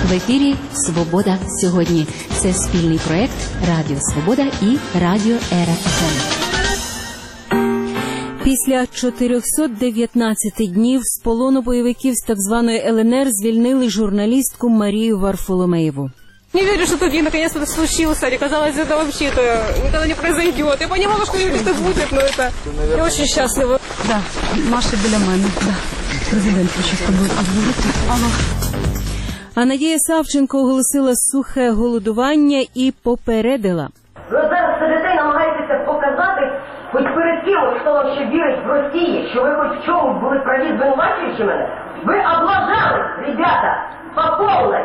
В ефірі «Свобода сьогодні». Це спільний проєкт Радіо Свобода і Радіо РФМ. Після 419 днів з полону бойовиків з так званої ЛНР звільнили журналістку Марію Варфоломеєву. Не верю, что тут наконец-то это случилось, Ари. Казалось, это вообще-то никогда не произойдет. Я понимала, что это будет, но это... Я очень счастлива. Да, Маша біля мене, да. Президент хоче з тобою поговорити. Алло. А Надія Савченко оголосила сухе голодування і попередила. Ви зараз сидите і намагаєтеся показати, хоч перед кимось, хто вам ще вірить в Росії, що ви хоч в чомусь були праві, звинувачуючи мене. Ви облажались, ребята, по повній.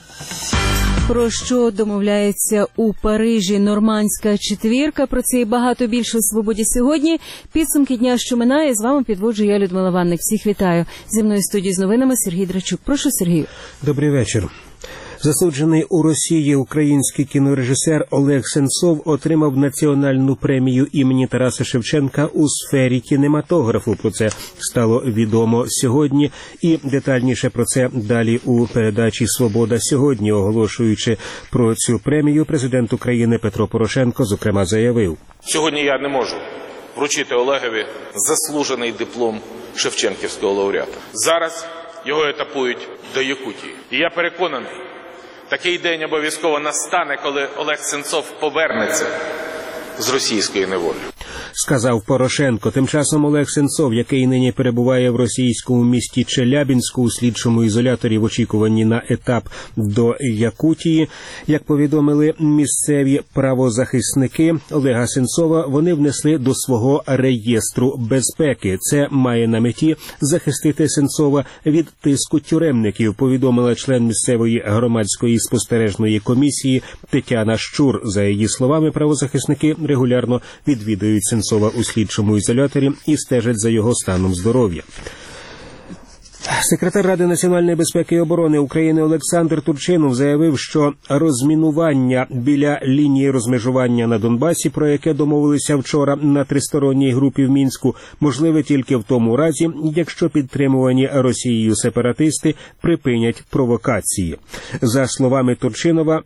Про що домовляється у Парижі нормандська четвірка, про це і багато більше у «Свободі сьогодні». Підсумки дня, що минає, з вами підводжу я, Людмила Ванник. Всіх вітаю. Зі мною в студії з новинами Сергій Драчук. Прошу, Сергію. Добрий вечір. Засуджений у Росії український кінорежисер Олег Сенцов отримав національну премію імені Тараса Шевченка у сфері кінематографу. Про це стало відомо сьогодні. І детальніше про це далі у передачі «Свобода сьогодні». Оголошуючи про цю премію, президент України Петро Порошенко, зокрема, заявив. Сьогодні я не можу вручити Олегові заслужений диплом Шевченківського лауреата. Зараз його етапують до Якутії. І я переконаний, такий день обов'язково настане, коли Олег Сенцов повернеться з російської неволі. Сказав Порошенко. Тим часом Олег Сенцов, який нині перебуває в російському місті Челябінську у слідчому ізоляторі в очікуванні на етап до Якутії, як повідомили місцеві правозахисники Олега Сенцова, вони внесли до свого реєстру безпеки. Це має на меті захистити Сенцова від тиску тюремників, повідомила член місцевої громадської спостережної комісії Тетяна Щур. За її словами, правозахисники регулярно відвідують Сенцова у слідчому ізоляторі і стежать за його станом здоров'я. Секретар Ради національної безпеки і оборони України Олександр Турчинов заявив, що розмінування біля лінії розмежування на Донбасі, про яке домовилися вчора на тристоронній групі в Мінську, можливе тільки в тому разі, якщо підтримувані Росією сепаратисти припинять провокації. За словами Турчинова,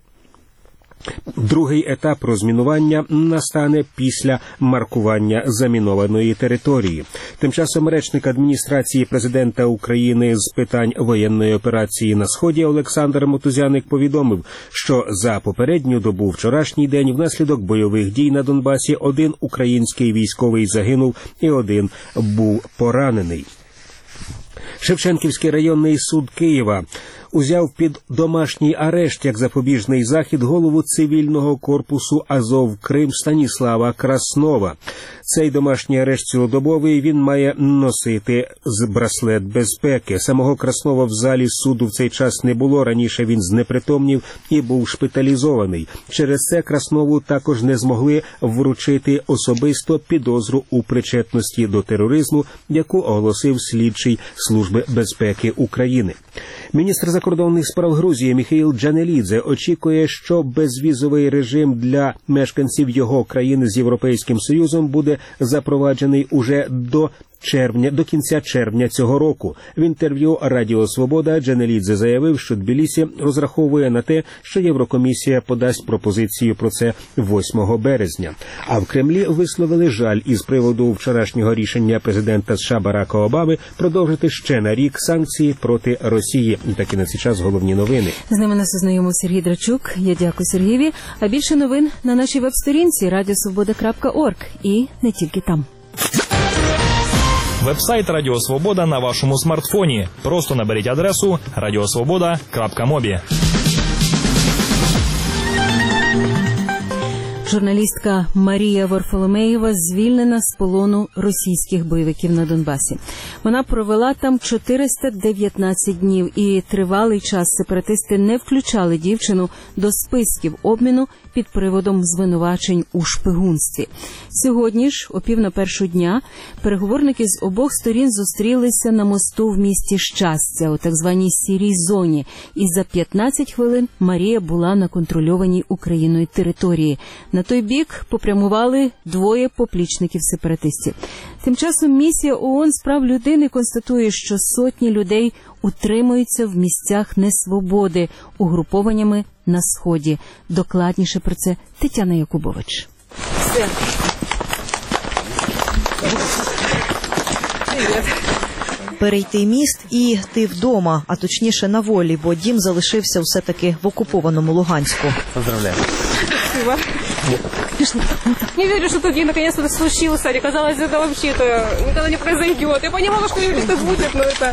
другий етап розмінування настане після маркування замінованої території. Тим часом речник адміністрації президента України з питань воєнної операції на Сході Олександр Мотузяник повідомив, що за попередню добу вчорашній день внаслідок бойових дій на Донбасі один український військовий загинув і один був поранений. Шевченківський районний суд Києва узяв під домашній арешт як запобіжний захід голову цивільного корпусу Азов Крим Станіслава Краснова. Цей домашній арешт цілодобовий, він має носити браслет безпеки. Самого Краснова в залі суду в цей час не було, раніше він знепритомнів і був шпиталізований. Через це Краснову також не змогли вручити особисто підозру у причетності до тероризму, яку оголосив слідчий Служби безпеки України. Міністр закордонних справ Грузії Міхаїл Джанелідзе очікує, що безвізовий режим для мешканців його країни з Європейським Союзом буде запроваджений уже до кінця червня цього року. В інтерв'ю Радіо Свобода Джанелідзе заявив, що Тбілісі розраховує на те, що Єврокомісія подасть пропозицію про це 8 березня. А в Кремлі висловили жаль із приводу вчорашнього рішення президента США Барака Обами продовжити ще на рік санкції проти Росії. І таки на цей час головні новини. З ними нас ознайомив Сергій Драчук. Я дякую Сергієві. А більше новин на нашій веб-сторінці radiosvoboda.org і не тільки там. Веб-сайт Радіо Свобода на вашому смартфоні. Просто наберіть адресу radiosvoboda.mobi. Журналістка Марія Варфоломеєва звільнена з полону російських бойовиків на Донбасі. Вона провела там 419 днів, і тривалий час сепаратисти не включали дівчину до списків обміну під приводом звинувачень у шпигунстві. Сьогодні ж, о 12:45 дня, переговорники з обох сторін зустрілися на мосту в місті Щастя, у так званій сірій зоні, і за 15 хвилин Марія була на контрольованій Україною території. На той бік попрямували двоє поплічників сепаратистів. Тим часом місія ООН з прав людини констатує, що сотні людей утримуються в місцях несвободи угрупованнями на Сході. Докладніше про це Тетяна Якубович. Перейти міст і ти вдома, а точніше на волі, бо дім залишився все-таки в окупованому Луганську. Поздравляю. Спасибо. Не верю, что тут наконец-то случилось. Казалось, это вообще-то никогда не произойдет. Я понимала, что это будет, но это...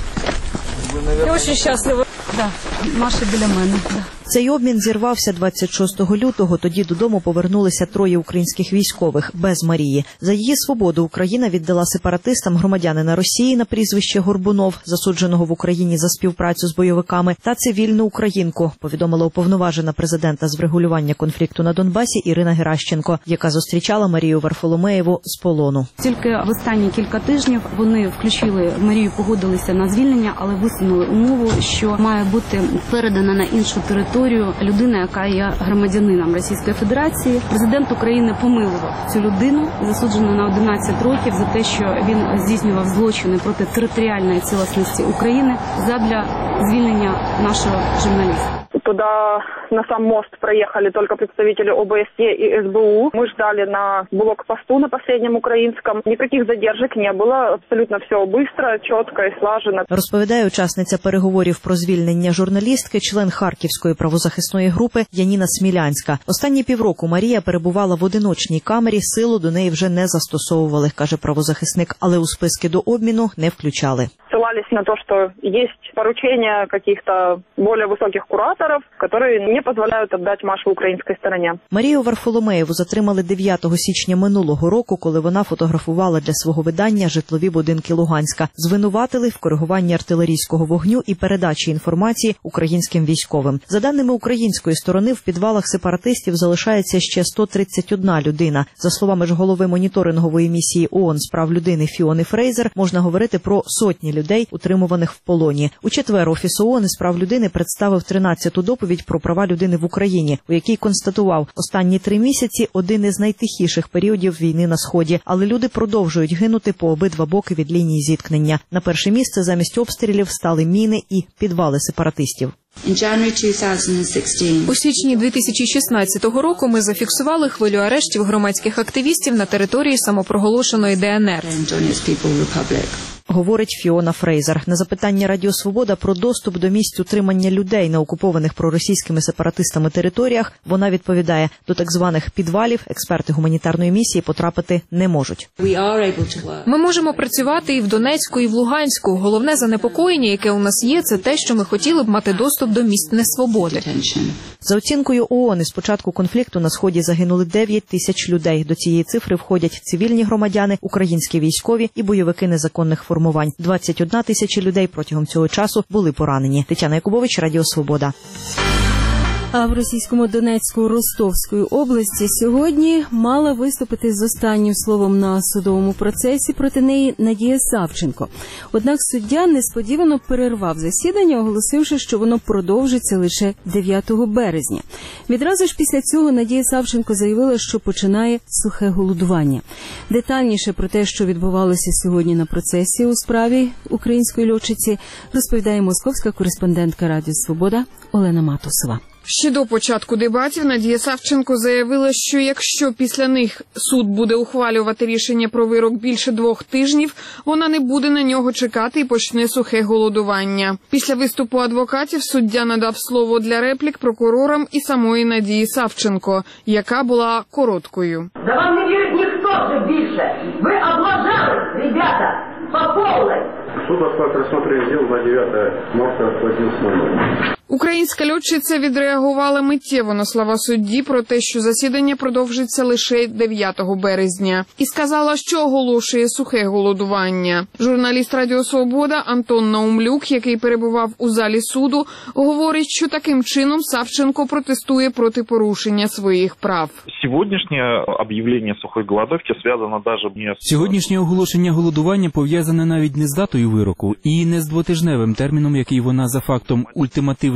Я очень счастлива. Да, Маша біля мене, да. Цей обмін зірвався 26 лютого. Тоді додому повернулися троє українських військових без Марії. За її свободу Україна віддала сепаратистам громадянина Росії на прізвище Горбунов, засудженого в Україні за співпрацю з бойовиками, та цивільну українку, повідомила уповноважена президента з врегулювання конфлікту на Донбасі Ірина Геращенко, яка зустрічала Марію Варфоломеєву з полону. Тільки в останні кілька тижнів вони включили Марію, погодилися на звільнення, але висунули умову, що має бути передана на іншу територію людина, яка є громадянином Російської Федерації. Президент України помилував цю людину, засуджену на 11 років за те, що він здійснював злочини проти територіальної цілісності України задля звільнення нашого журналіста. Туда на сам мост проехали только представители ОБСЕ и СБУ. Мы ждали на блокпосту на последнем украинском. Никаких задержек не было. Абсолютно все быстро, четко и слаженно. Розповідає учасниця переговорів про звільнення журналістки, член Харківської правозахисної групи Яніна Смілянська. Останні півроку Марія перебувала в одиночній камері, силу до неї вже не застосовували, каже правозахисник, але у списки до обміну не включали. Ссылались на то, что есть поручения каких-то более высоких кураторов, которые не позволяют отдать Машу украинской стороне. Марію Варфоломеєву затримали 9 січня минулого року, коли вона фотографувала для свого видання житлові будинки Луганська. Звинуватили в коригуванні артилерійського вогню і передачі інформації українським військовим. За даними української сторони, в підвалах сепаратистів залишається ще 131 людина. За словами ж голови моніторингової місії ООН з прав людини Фіони Фрейзер, можна говорити про сотні людей, утримуваних в полоні. У четвер Офіс ООН із прав людини представив 13-ту доповідь про права людини в Україні, у якій констатував, останні 3 місяці – один із найтихіших періодів війни на Сході, але люди продовжують гинути по обидва боки від лінії зіткнення. На перше місце замість обстрілів стали міни і підвали сепаратистів. У січні 2016 року ми зафіксували хвилю арештів громадських активістів на території самопроголошеної ДНР. Говорить Фіона Фрейзер. На запитання Радіо Свобода про доступ до місць утримання людей на окупованих проросійськими сепаратистами територіях, вона відповідає, до так званих підвалів експерти гуманітарної місії потрапити не можуть. Ми можемо працювати і в Донецьку, і в Луганську. Головне занепокоєння, яке у нас є, це те, що ми хотіли б мати доступ до місць несвободи. За оцінкою ООН, із початку конфлікту на Сході загинули 9 тисяч людей. До цієї цифри входять цивільні громадяни, українські військові і бойовики незаконних формувань. 21 тисяча людей протягом цього часу були поранені. Тетяна Якубович, Радіо Свобода. А в російському Донецьку Ростовської області сьогодні мала виступити з останнім словом на судовому процесі проти неї Надія Савченко. Однак суддя несподівано перервав засідання, оголосивши, що воно продовжиться лише 9 березня. Відразу ж після цього Надія Савченко заявила, що починає сухе голодування. Детальніше про те, що відбувалося сьогодні на процесі у справі української льотчиці, розповідає московська кореспондентка Радіо Свобода Олена Матусова. Ще до початку дебатів Надія Савченко заявила, що якщо після них суд буде ухвалювати рішення про вирок більше 2 тижнів, вона не буде на нього чекати і почне сухе голодування. Після виступу адвокатів суддя надав слово для реплік прокурорам і самої Надії Савченко, яка була короткою. Да вам не вірить ніхто вже більше. Ви облажались, ребята, по повній. Суд рассмотрел дело на 9 марта платил снова. Українська льотчиця відреагувала миттєво на слова судді про те, що засідання продовжиться лише 9 березня. І сказала, що оголошує сухе голодування. Журналіст Радіо Свобода Антон Наумлюк, який перебував у залі суду, говорить, що таким чином Савченко протестує проти порушення своїх прав. Сьогоднішнє об'явлення сухої голодовки зв'язано навіть не з... Сьогоднішнє оголошення голодування пов'язане навіть не з датою вироку і не з 2-тижневим терміном, який вона за фактом ультимативно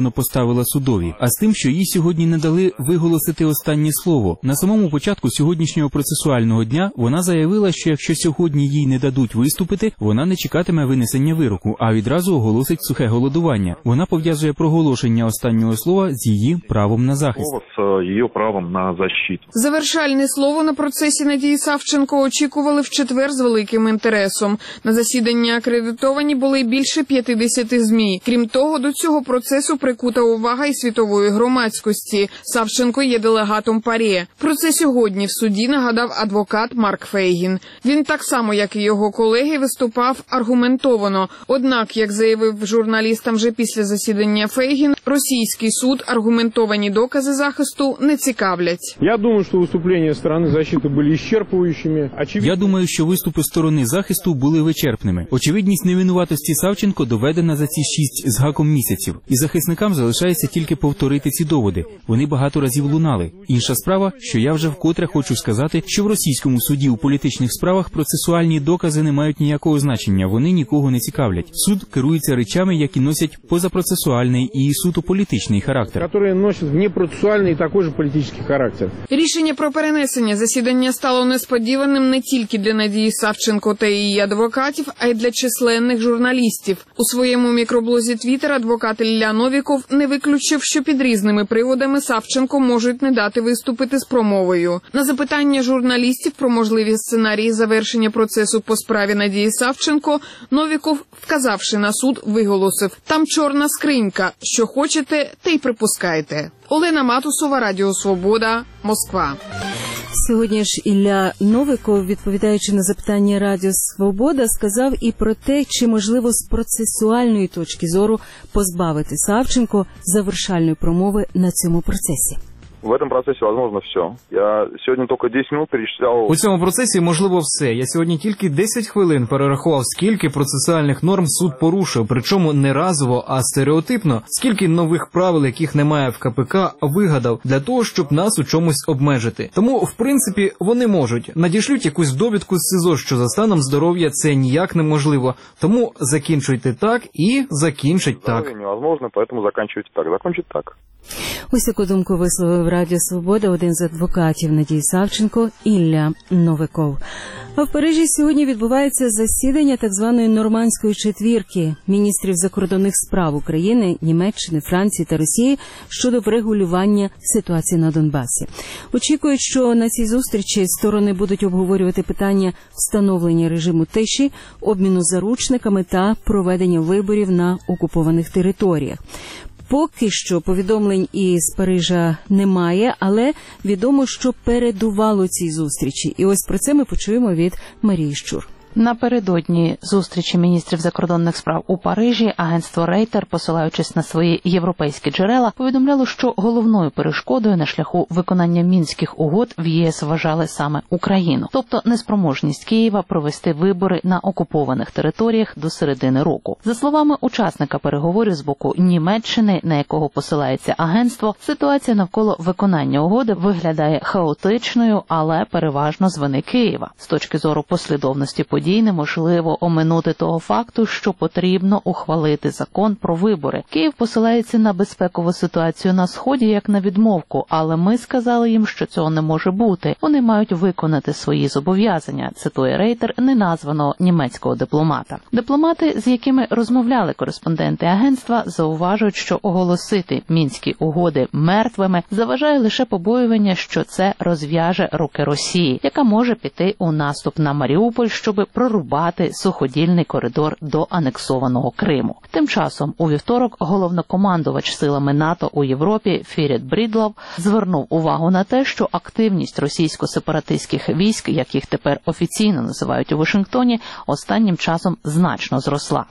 напевно, поставила судові, а з тим, що їй сьогодні не дали виголосити останнє слово. На самому початку сьогоднішнього процесуального дня вона заявила, що якщо сьогодні їй не дадуть виступити, вона не чекатиме винесення вироку, а відразу оголосить сухе голодування. Вона пов'язує проголошення останнього слова з її правом на захист. С ее правом на защиту. Завершальне слово на процесі Надії Савченко очікували в четвер з великим інтересом. На засіданні акредитовані були більше 50 ЗМІ. Крім того, до цього процесу прикута увага і світової громадськості. Савченко є делегатом ПАРЄ. Про це сьогодні в суді нагадав адвокат Марк Фейгін. Він так само, як і його колеги, виступав аргументовано. Однак, як заявив журналістам вже після засідання Фейгін, російський суд аргументовані докази захисту не цікавлять. Я думаю, що виступлення сторони захисту були ісчерпуючими. Я думаю, що виступи сторони захисту були вичерпними. Очевидність невинуватості Савченко доведена за ці 6 з гаком місяців. І захисникам залишається тільки повторити ці доводи. Вони багато разів лунали. Інша справа, що я вже вкотре хочу сказати, що в російському суді у політичних справах процесуальні докази не мають ніякого значення. Вони нікого не цікавлять. Суд керується речами, які носять позапроцесуальний і суто політичний характер. Які носять внепроцесуальний і також політичний характер. Рішення про перенесення засідання стало несподіваним не тільки для Надії Савченко та її адвокатів, а й для численних журналістів. У своєму мікроблозі Твіттер адвокат Ілля Новіков не виключив, що під різними приводами Савченко можуть не дати виступити з промовою. На запитання журналістів про можливі сценарії завершення процесу по справі Надії Савченко, Новіков, вказавши на суд, виголосив: «Там чорна скринька. Що хочете, те й припускайте». Олена Матусова, Радіо Свобода, Москва. Сьогодні ж Ілля Новиков, відповідаючи на запитання Радіо Свобода, сказав і про те, чи можливо з процесуальної точки зору позбавити Савченко завершальної промови на цьому процесі. В этом процесі возможно все. Я сьогодні тільки 10 минут перечисляв. У цьому процесі можливо все. Я сьогодні тільки 10 хвилин перерахував, скільки процесуальних норм суд порушив, причому не разово, а стереотипно, скільки нових правил, яких немає в КПК, вигадав для того, щоб нас у чомусь обмежити. Тому, в принципі, вони можуть. Надішлють якусь довідку з СИЗО, що за станом здоров'я це ніяк неможливо. Тому закінчуйте так і закінчить так. Це невозможно, тому закінчуйте так. Закінчить так. Ось таку думку висловив Радіо Свобода один з адвокатів Надії Савченко Ілля Новиков. А в Парижі сьогодні відбувається засідання так званої нормандської четвірки міністрів закордонних справ України, Німеччини, Франції та Росії щодо врегулювання ситуації на Донбасі. Очікують, що на цій зустрічі сторони будуть обговорювати питання встановлення режиму тиші, обміну заручниками та проведення виборів на окупованих територіях. Поки що повідомлень із Парижа немає, але відомо, що передувало цій зустрічі. І ось про це ми почуємо від Марії Щур. Напередодні зустрічі міністрів закордонних справ у Парижі агентство Рейтер, посилаючись на свої європейські джерела, повідомляло, що головною перешкодою на шляху виконання Мінських угод в ЄС вважали саме Україну, тобто неспроможність Києва провести вибори на окупованих територіях до середини року. За словами учасника переговорів з боку Німеччини, на якого посилається агентство, ситуація навколо виконання угоди виглядає хаотичною, але переважно з вини Києва. З точки зору послідовності подій неможливо оминути того факту, що потрібно ухвалити закон про вибори. Київ посилається на безпекову ситуацію на Сході як на відмовку, але ми сказали їм, що цього не може бути. Вони мають виконати свої зобов'язання, цитує Рейтер неназваного німецького дипломата. Дипломати, з якими розмовляли кореспонденти агентства, зауважують, що оголосити Мінські угоди мертвими заважає лише побоювання, що це розв'яже руки Росії, яка може піти у наступ на Маріуполь, щоб прорубати суходільний коридор до анексованого Криму. Тим часом у вівторок головнокомандувач силами НАТО у Європі Фірет Брідлов звернув увагу на те, що активність російсько-сепаратистських військ, як їх тепер офіційно називають у Вашингтоні, останнім часом значно зросла.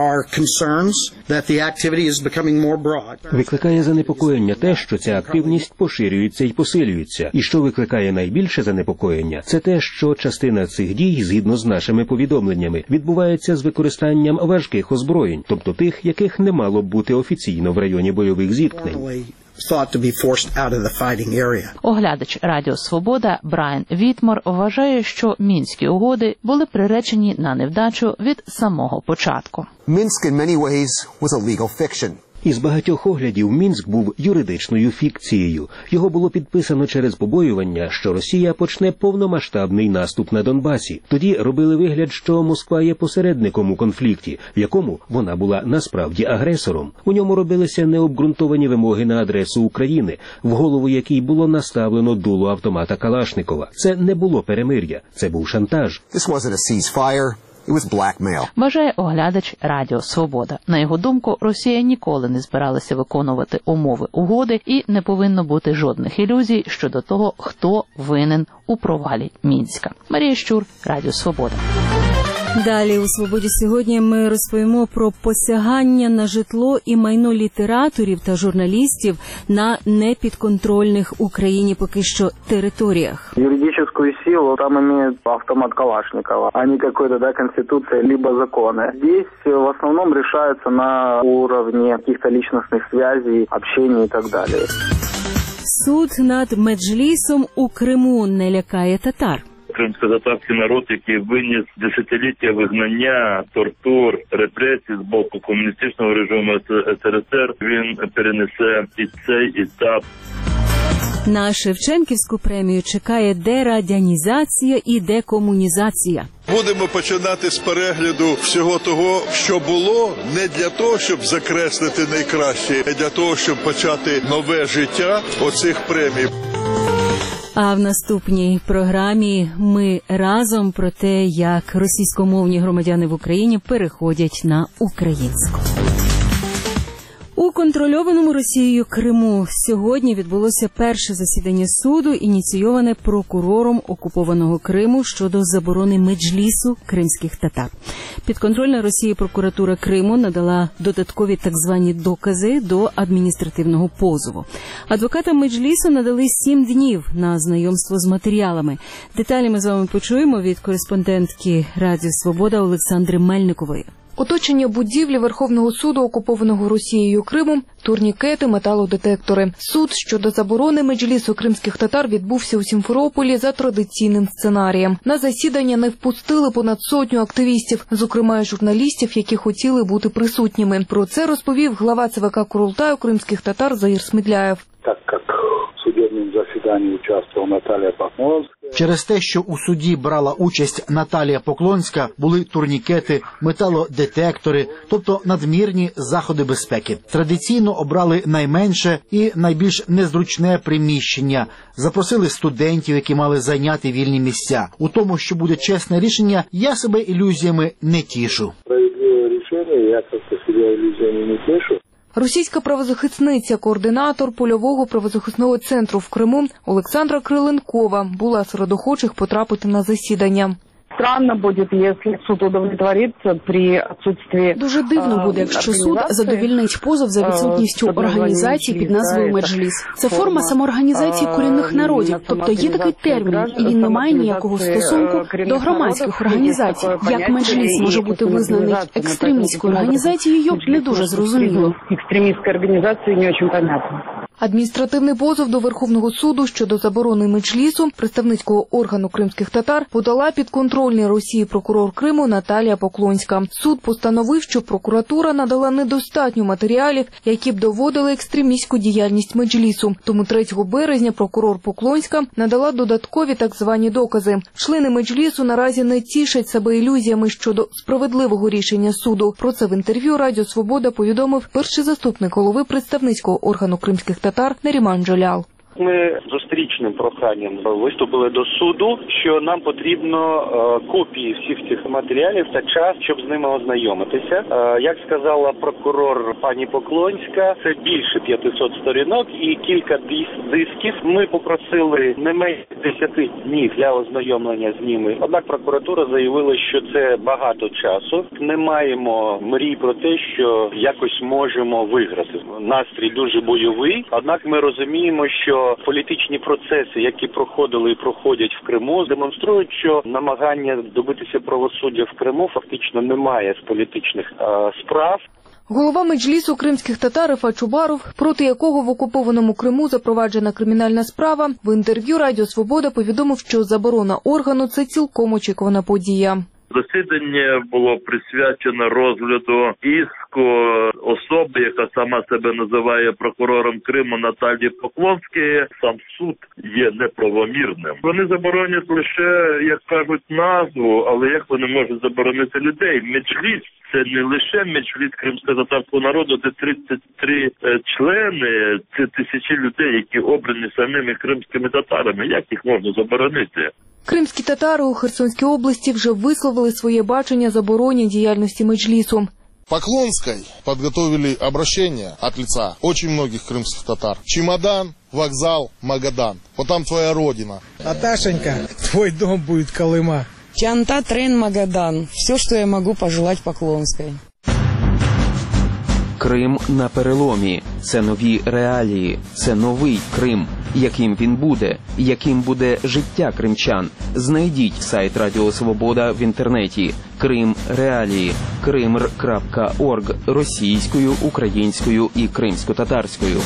Викликає занепокоєння те, що ця активність поширюється і посилюється. І що викликає найбільше занепокоєння, це те, що частина цих дій, згідно з нашими повідомленнями, відбувається з використанням важких озброєнь, тобто тих, яких не мало б бути офіційно в районі бойових зіткнень. Оглядач Радіо Свобода Брайан Вітмор вважає, що Мінські угоди були приречені на невдачу від самого початку. Із багатьох оглядів Мінськ був юридичною фікцією. Його було підписано через побоювання, що Росія почне повномасштабний наступ на Донбасі. Тоді робили вигляд, що Москва є посередником у конфлікті, в якому вона була насправді агресором. У ньому робилися необґрунтовані вимоги на адресу України, в голову якій було наставлено дуло автомата Калашникова. Це не було перемир'я, це був шантаж. Вважає оглядач Радіо Свобода. На його думку, Росія ніколи не збиралася виконувати умови угоди і не повинно бути жодних ілюзій щодо того, хто винен у провалі Мінська. Марія Щур, Радіо Свобода. Далі у «Свободі сьогодні» ми розповімо про посягання на житло і майно літераторів та журналістів на непідконтрольних Україні поки що територіях. Юридическую силу там имеет автомат Калашникова, а не какой-то конституция либо законы. Здесь в основном решается на уровне каких-то личностных связей, общения и так далее. Суд над Меджлісом у Криму не лякає татар. Кримськотатарський народ, який виніс десятиліття вигнання, тортур, репресій з боку комуністичного режиму СРСР, він перенесе і цей етап. На Шевченківську премію чекає дерадянізація і декомунізація. Будемо починати з перегляду всього того, що було, не для того, щоб закреслити найкраще, а для того, щоб почати нове життя оцих премій. А в наступній програмі ми разом про те, як російськомовні громадяни в Україні переходять на українську. У контрольованому Росією Криму сьогодні відбулося перше засідання суду, ініційоване прокурором окупованого Криму щодо заборони Меджлісу кримських татар. Підконтрольна Росії прокуратура Криму надала додаткові так звані докази до адміністративного позову. Адвокатам Меджлісу надали 7 днів на знайомство з матеріалами. Деталі ми з вами почуємо від кореспондентки Радіо Свобода Олександри Мельникової. Оточення будівлі Верховного суду окупованого Росією Криму, турнікети, металодетектори. Суд щодо заборони Меджлісу кримських татар відбувся у Сімферополі за традиційним сценарієм. На засідання не впустили понад 100 активістів, зокрема й журналістів, які хотіли бути присутніми. Про це розповів глава ЦВК Курултаю кримських татар Заїр Смедляєв. Так як в судебному засіданні участвувала Наталія Поклонська. Через те, що у суді брала участь Наталія Поклонська, були турнікети, металодетектори, тобто надмірні заходи безпеки. Традиційно обрали найменше і найбільш незручне приміщення. Запросили студентів, які мали зайняти вільні місця. У тому, що буде чесне рішення, я себе ілюзіями не тішу. Справедливе рішення, я себе ілюзіями не тішу. Російська правозахисниця, координатор польового правозахисного центру в Криму Олександра Криленкова була серед охочих потрапити на засідання. Странно буде, якщо суд удовлетвориться при відсутстві... Дуже дивно буде, якщо суд задовільнить позов за відсутністю організації під назвою Меджліс. Це форма самоорганізації корінних народів, тобто є такий термін, і він не має ніякого стосунку до громадських організацій. Як Меджліс може бути визнаний екстремістською організацією, не дуже зрозуміло. Екстремістська організація не дуже понятно. Адміністративний позов до Верховного суду щодо заборони Меджлісу представницького органу кримських татар подала підконтрольний Росії прокурор Криму Наталія Поклонська. Суд постановив, що прокуратура надала недостатньо матеріалів, які б доводили екстремістську діяльність Меджлісу. Тому 3 березня прокурор Поклонська надала додаткові так звані докази. Члени Меджлісу наразі не тішать себе ілюзіями щодо справедливого рішення суду. Про це в інтерв'ю Радіо Свобода повідомив перший заступник голови представницького органу кримських татар Наріман Джолял. Ми зустрічним проханням виступили до суду, що нам потрібно копії всіх цих матеріалів та час, щоб з ними ознайомитися. Як сказала прокурор пані Поклонська, це більше 500 сторінок і кілька дисків. Ми попросили не менше 10 днів для ознайомлення з ними. Однак прокуратура заявила, що це багато часу. Не маємо мрій про те, що якось можемо виграти. Настрій дуже бойовий, однак ми розуміємо, що політичні процеси, які проходили і проходять в Криму, демонструють, що намагання добитися правосуддя в Криму фактично немає з політичних справ. Голова Меджлісу кримських татар Рефат Чубаров, проти якого в окупованому Криму запроваджена кримінальна справа, в інтерв'ю Радіо Свобода повідомив, що заборона органу – це цілком очікувана подія. Засідання було присвячено розгляду іск батько особи, яка сама себе називає прокурором Криму Наталії Поклонської, сам суд є неправомірним. Вони заборонять лише, як кажуть, назву, але як вони можуть заборонити людей? Меджліс – це не лише меджліс кримськотатарського народу, де 33 члени, це тисячі людей, які обрані самими кримськими татарами. Як їх можна заборонити? Кримські татари у Херсонській області вже висловили своє бачення забороні діяльності меджлісу. Поклонской подготовили обращение от лица очень многих крымских татар. Чемодан, вокзал, Магадан. Вот там твоя родина. Наташенька, твой дом будет Колыма. Чанта, Трен, Магадан. Все, что я могу пожелать Поклонской. Крим на переломі. Це нові реалії. Це новий Крим. Яким він буде? Яким буде життя кримчан? Знайдіть сайт Радіо Свобода в інтернеті. Крим реалії. Krimr.org російською, українською і кримсько-татарською.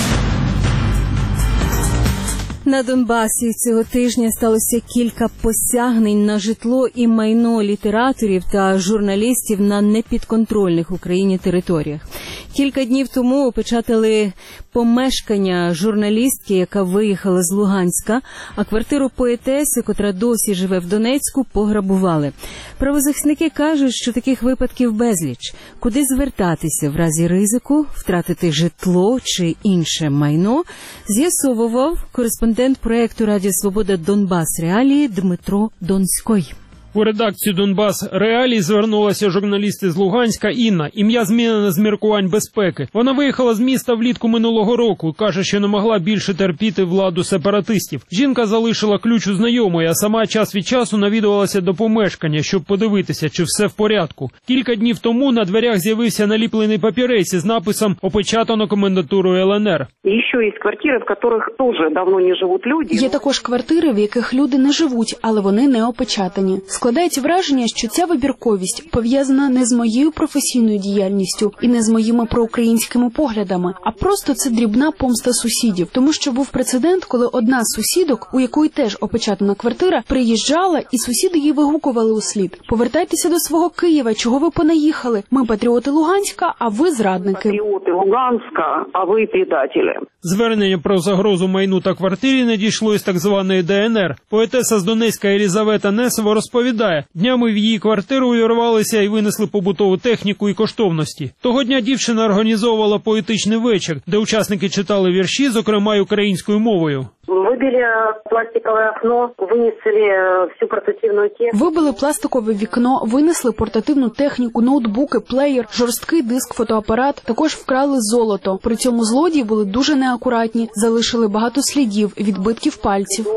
На Донбасі цього тижня сталося кілька посягнень на житло і майно літераторів та журналістів на непідконтрольних Україні територіях. Кілька днів тому опечатали помешкання журналістки, яка виїхала з Луганська, а квартиру поетеси, котра досі живе в Донецьку, пограбували. Правозахисники кажуть, що таких випадків безліч. Куди звертатися в разі ризику, втратити житло чи інше майно, з'ясовував кореспондент проєкту Радіо Свобода «Донбас Реалії» Дмитро Донський. У редакцію «Донбас Реалій» звернулася журналіст із Луганська Інна. Ім'я змінено з міркувань безпеки. Вона виїхала з міста влітку минулого року. Каже, що не могла більше терпіти владу сепаратистів. Жінка залишила ключ у знайомої, а сама час від часу навідувалася до помешкання, щоб подивитися, чи все в порядку. Кілька днів тому на дверях з'явився наліплений папірець із написом «Опечатано комендатурою ЛНР». Ще є квартири, в яких теж давно не живуть люди. Є також квартири, в яких люди не живуть, але вони не опечатані. Складається враження, що ця вибірковість пов'язана не з моєю професійною діяльністю і не з моїми проукраїнськими поглядами, а просто це дрібна помста сусідів. Тому що був прецедент, коли одна з сусідок, у якої теж опечатана квартира, приїжджала і сусіди їй вигукували услід: «Повертайтеся до свого Києва, чого ви понаїхали? Ми патріоти Луганська, а ви зрадники». Патріоти Луганська, а ви предателі. Звернення про загрозу майну та квартирі надійшло із так званої ДНР. Поетеса з Донецька Єлізавета Несова розповідає, днями в її квартиру увірвалися і винесли побутову техніку і коштовності. Того дня дівчина організовувала поетичний вечір, де учасники читали вірші, зокрема й українською мовою. Вибили пластикове вікно, винесли всю портативну техніку. Вибили пластикове вікно, винесли портативну техніку, ноутбуки, плеєр, жорсткий диск, фотоапарат. Також вкрали золото. При цьому злодії були дуже неакуратні, залишили багато слідів, відбитків пальців.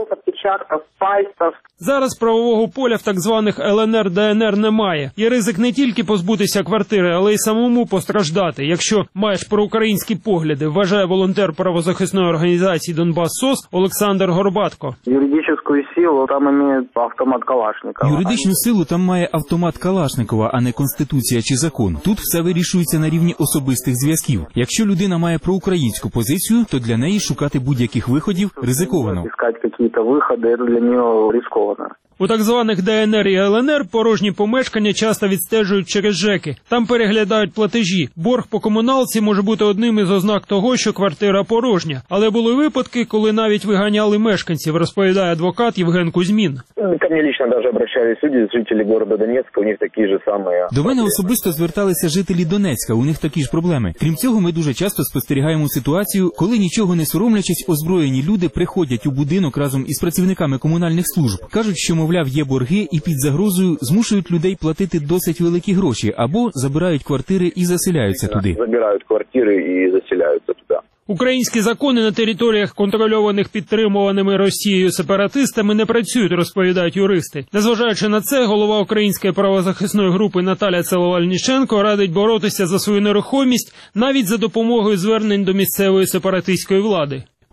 Зараз правового поля в так званих ЛНР, ДНР немає. Є ризик не тільки позбутися квартири, але й самому постраждати, якщо маєш проукраїнські погляди, вважає волонтер правозахисної організації «Донбас СОС» Олександр Горбатко. Юридичну силу там має автомат Калашникова. Юридичну силу там має автомат Калашникова, а не конституція чи закон. Тут все вирішується на рівні особистих зв'язків. Якщо людина має проукраїнську позицію, то для неї шукати будь-яких виходів ризиковано. Искать якісь виходи для нього ризиковано. У так званих ДНР і ЛНР порожні помешкання часто відстежують через ЖЕКи. Там переглядають платежі. Борг по комуналці може бути одним із ознак того, що квартира порожня. Але були випадки, коли навіть виганяли мешканців, розповідає адвокат Євген Кузьмін. Ко мне лично даже обращались люди, жители города Донецка, у них такі ж самі. До мене особисто зверталися жителі Донецька, у них такі ж проблеми. Крім цього, ми дуже часто спостерігаємо ситуацію, коли нічого не соромлячись, озброєні люди приходять у будинок разом із працівниками комунальних служб. Кажуть, що, мовляв, є борги і під загрозою змушують людей платити досить великі гроші або забирають квартири і заселяються туди. Забирають квартири і заселяються туди. Українські закони на територіях, контрольованих підтримуваними Росією сепаратистами, не працюють, розповідають юристи. Незважаючи на це, голова української правозахисної групи Наталя Целовальниченко радить боротися за свою нерухомість навіть за допомогою звернень до місцевої сепаратистської влади.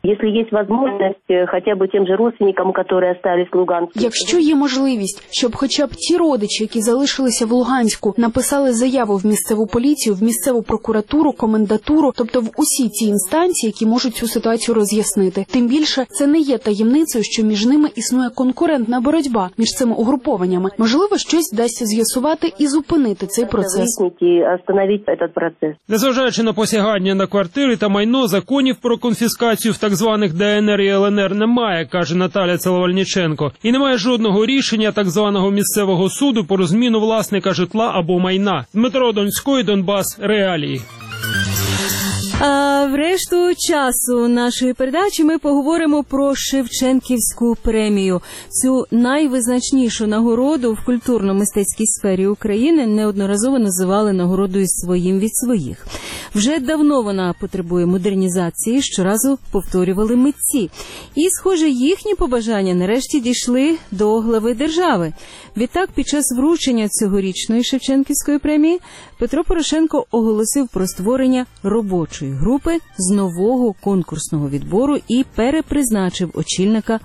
Если есть возможность хотя бы тем же родственникам, которые остались в Луганске. Якщо є можливість, щоб хоча б ті родичі, які залишилися в Луганську, написали заяву в місцеву поліцію, в місцеву прокуратуру, комендатуру, тобто в усі ці інстанції, які можуть цю ситуацію роз'яснити. Тим більше, це не є таємницею, що між ними існує конкурентна боротьба між цими угрупованнями. Можливо, щось вдасться з'ясувати і зупинити цей процес. Незважаючи на посягання на квартири та майно, законів про конфіскацію в так званих ДНР і ЛНР немає, каже Наталя Целовальниченко. І немає жодного рішення так званого місцевого суду про зміну власника житла або майна. Дмитро Донський, Донбас, реалії. А в решту часу нашої передачі ми поговоримо про Шевченківську премію. Цю найвизначнішу нагороду в культурно-мистецькій сфері України неодноразово називали нагородою своїм від своїх. Вже давно вона потребує модернізації, щоразу повторювали митці. І, схоже, їхні побажання нарешті дійшли до глави держави. Відтак, під час вручення цьогорічної Шевченківської премії Петро Порошенко оголосив про створення робочої групи з нового конкурсного відбору і перепризначив очільника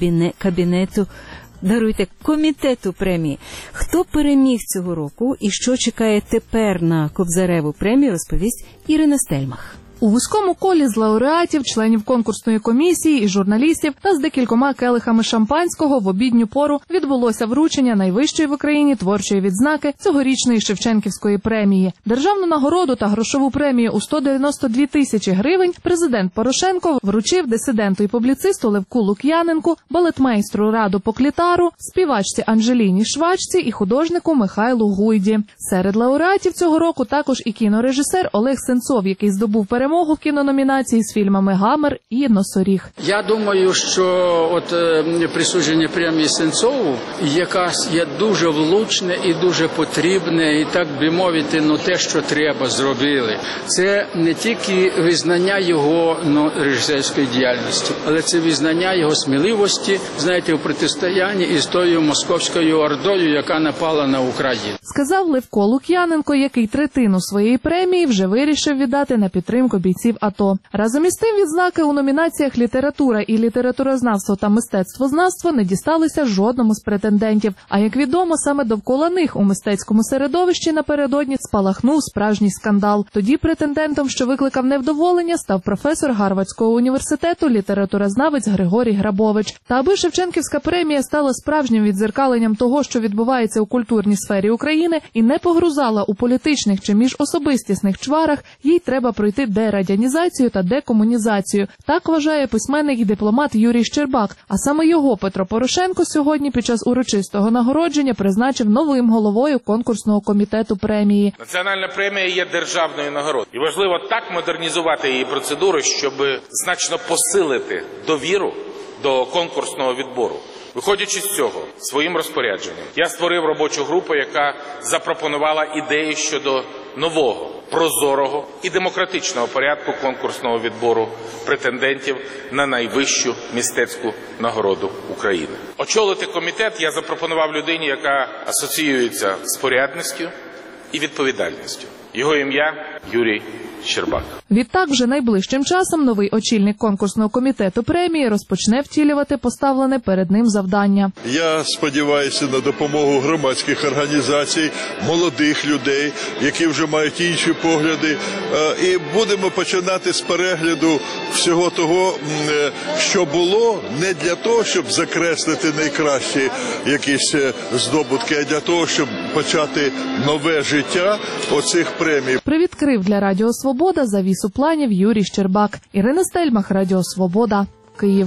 комітету премії. Хто переміг цього року і що чекає тепер на Кобзареву премію, розповість Ірина Стельмах. У вузькому колі з лауреатів, членів конкурсної комісії і журналістів та з декількома келихами шампанського в обідню пору відбулося вручення найвищої в Україні творчої відзнаки цьогорічної Шевченківської премії. Державну нагороду та грошову премію у 192 тисячі гривень президент Порошенко вручив дисиденту і публіцисту Левку Лук'яненку, балетмейстру Раду Поклітару, співачці Анжеліні Швачці і художнику Михайлу Гуйді. Серед лауреатів цього року також і кінорежисер Олег Сенцов, який здобув перемогу в кінономінації з фільмами «Гамер» і «Носоріг». Я думаю, що присудження премії Сенцову якраз є дуже влучне і дуже потрібне, і так би мовити, те, що треба, зробили. Це не тільки визнання його режисерської діяльності, але це визнання його сміливості, знаєте, у протистоянні із тою московською ордою, яка напала на Україну. Сказав Левко Лук'яненко, який третину своєї премії вже вирішив віддати на підтримку бійців АТО. Разом із тим відзнаки у номінаціях «Література» і «Літературознавство» та «Мистецтвознавство» не дісталися жодному з претендентів. А як відомо, саме довкола них у мистецькому середовищі напередодні спалахнув справжній скандал. Тоді претендентом, що викликав невдоволення, став професор Гарвардського університету, літературознавець Григорій Грабович. Та аби Шевченківська премія стала справжнім віддзеркаленням того, що відбувається у культурній сфері України, і не погрузала у політичних чи міжособистісних чварах, їй треба пройти дерадянізацію та декомунізацію. Так вважає письменник і дипломат Юрій Щербак. А саме його Петро Порошенко сьогодні під час урочистого нагородження призначив новим головою конкурсного комітету премії. Національна премія є державною нагородою. І важливо так модернізувати її процедури, щоб значно посилити довіру до конкурсного відбору. Виходячи з цього, своїм розпорядженням, я створив робочу групу, яка запропонувала ідеї щодо нового, прозорого і демократичного порядку конкурсного відбору претендентів на найвищу мистецьку нагороду України. Очолити комітет я запропонував людині, яка асоціюється з порядністю і відповідальністю. Його ім'я Юрій Щербак. Відтак, вже найближчим часом новий очільник конкурсного комітету премії розпочне втілювати поставлене перед ним завдання. Я сподіваюся на допомогу громадських організацій, молодих людей, які вже мають інші погляди. І будемо починати з перегляду всього того, що було, не для того, щоб закреслити найкращі якісь здобутки, а для того, щоб почати нове життя оцих премій. Привідкрив для Радіо Свобода завісу планів Юрій Щербак. Ірина Стельмах, Радіо Свобода, Київ.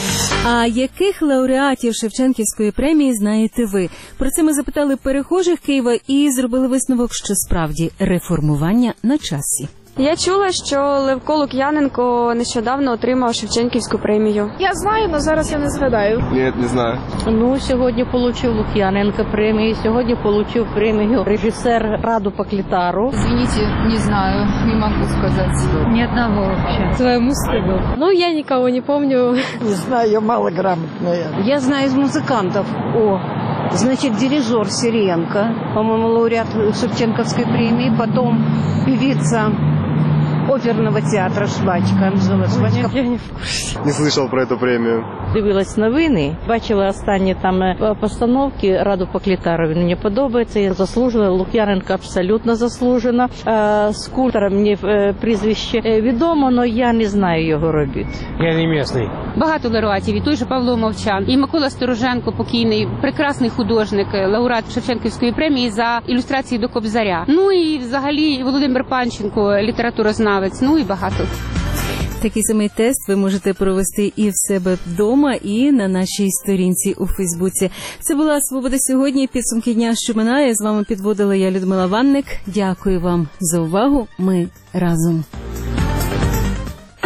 А яких лауреатів Шевченківської премії знаєте ви? Про це ми запитали перехожих Києва і зробили висновок, що справді реформування на часі. Я чула, що Левко Лук'яненко нещодавно отримав Шевченківську премію. Я знаю, але зараз я не згадаю. Ні, не знаю. Сьогодні отримав Лук'яненко премію, сьогодні отримав премію режисер Раду Поклітару. Извините, не знаю, не могу сказать. Ни одного вообще. Своему стыду. Я никого не помню. Не знаю, я малограмотная. Я знаю из музыкантов. Дирижер Сиренко, по-моему, лауреат Шевченковской премии, потом певица оперного театра «Швачка». Анжела Швачка. Я не в курсі. Не слышал про эту премию. Дивилась новини, бачила останні там постановки Раду Поклітарові. Мені подобається, я заслужила. Лук'яненко абсолютно заслужена. Скульптора мені прізвище відомо, але я не знаю його робіт. Я не місцевий. Багато лауреатів, і той же Павло Мовчан, і Микола Стороженко, покійний, прекрасний художник, лауреат Шевченківської премії за ілюстрації до Кобзаря. Ну і взагалі Володимир Панченко, літературознавець, ну і багато. Такий самий тест ви можете провести і в себе вдома, і на нашій сторінці у Фейсбуці. Це була «Свобода сьогодні». Підсумки дня, що минає. З вами підводила я, Людмила Ванник. Дякую вам за увагу. Ми разом.